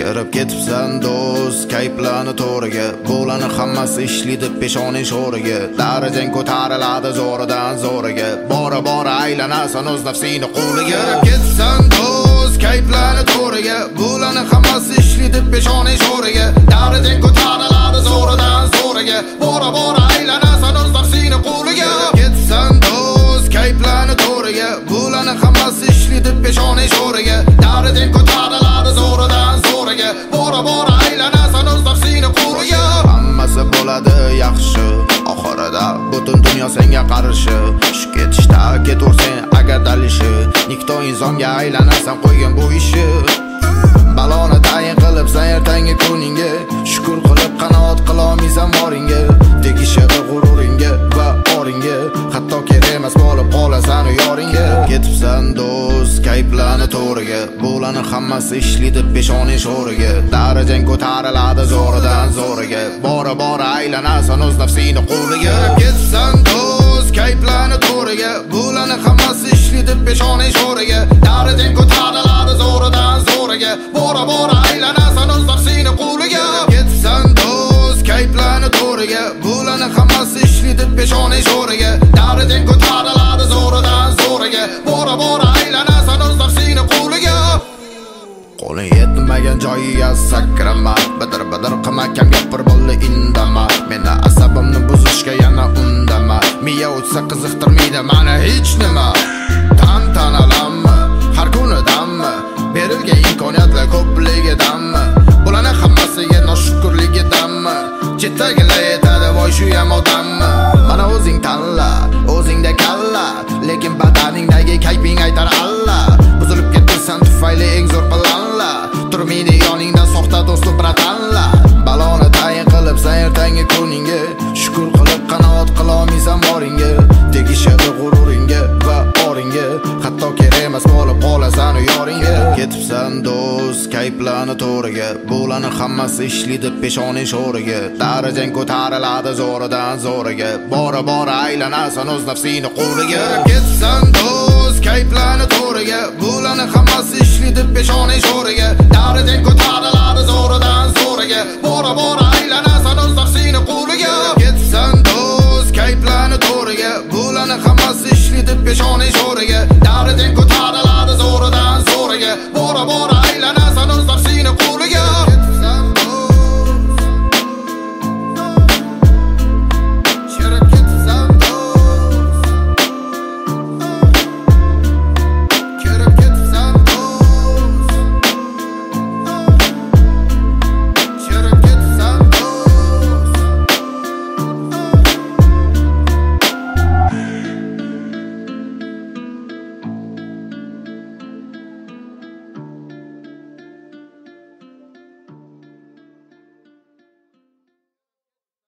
kirib ketibsan do'st kayflarni to'riga, bo'lani hammasi ishlaydi peshoning sho'riga. Darajang ko'tariladi zo'ridan zo'riga, bora aylanasan o'z nafsini qo'liga. Kirib ketibsan do'st kayflarni to'riga, bo'lani hammasi ishlaydi peshoning sho'riga. Darajang ko'tariladi zo'ridan zo'riga, bora aylanasan o'z nafsini qo'liga. Kirib ketibsan do'st kayflarni to'riga, bo'lani hammasi ishlaydi peshoning sho'riga. Darajang ko'tariladi zo'ridan zo'riga, bora aylanasan o'z nafsini qo'liga. Hammasi bo'ladi yaxshi oxirida, butun dunyo senga qarshi. Shu ketishda ketaversen agar dalishi, nikto insonga aylanasan qo'ygan bu ishi. Baloni tayin qilibsan ertangi kuninga, shukr qilib qanoat qilolmaysan boringga. Tegishadi g'ururingga va oringga, hatto kerak emas bo'lib qolasan yoringga. Ketibsan do'st kayflarni to'riga, bo'lani hammasi ishlaydi peshoning sho'riga. Darajang ko'tariladi zo'ridan zo'riga, bora aylanasan o'z nafsini qo'liga. Ketibsan do'st kayflarni to'riga, bo'lani hammasi ishlaydi peshoning sho'riga. Darajang ko'tariladi zo'ridan zo'riga, bora aylanasan o'z nafsini qo'liga. Ketibsan do'st kayflarni to'riga, bo'lani hammasi ishlaydi peshoning sho'riga. Darajang ko'tariladi zo'ridan zo'riga, bora aylanasan o'z nafsini qo'liga. Qo'ling yetmagan joyiga sakrama, bidir qilmakam gapir bo'ldi indama. Meni asabimni buzishga yana undama, miya o'tsa qiziqtirmaydi mana hech nima. Tantanalanma, har kuni dammi, berilgan imkoniyatlar ko'pligidanmi, bularning hammasiga noshukrligidanmi, chetdagilar aytadi voy shu ham odammi. Mana o'zing tanla, o'zingda kalla, lekin badaningdagi kayfing aytar alla. Buzilib ketsan tufayli eng zo'r planla, turmaydi yoningda soxta do'stu bratanla. Baloni tayin qilibsan ertangi kuninga, shukr qilib qanoat qilolmaysan boringga. Tegishadi g'ururingga va oringga, hatto kerak emas bo'lib qolasan yoringga. Ketibsan do'st kayflarni to'riga, bo'lani hammasi ishlaydi peshoning sho'riga. Darajang ko'tariladi zo'ridan zo'riga, bora aylanasan o'z nafsini qo'liga. Ketibsan do'st kayflarni to'riga, bo'lani hammasi ishlaydi peshoning sho'riga. Darajang ko'tariladi zo'ridan zo'riga, bora